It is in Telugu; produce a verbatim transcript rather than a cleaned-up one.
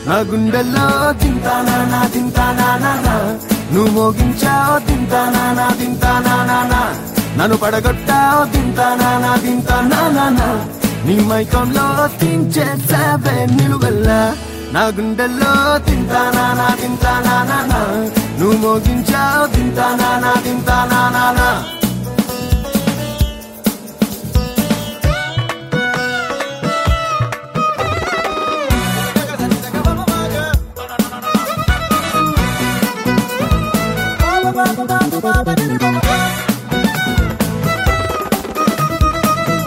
నా గుండెల్లో తింటానా నా తింటానా నా నువ్వు మోగించావు తింటానా నా తింటానా నా నన్ను పడగొట్టావు తింటానా నా తింటానా నా నీ మైకంలో తించేసావే నిలువెల్లా నా గుండెల్లో తింటానా నా తింటానా నా నువ్వు మోగించావు తింటానా నా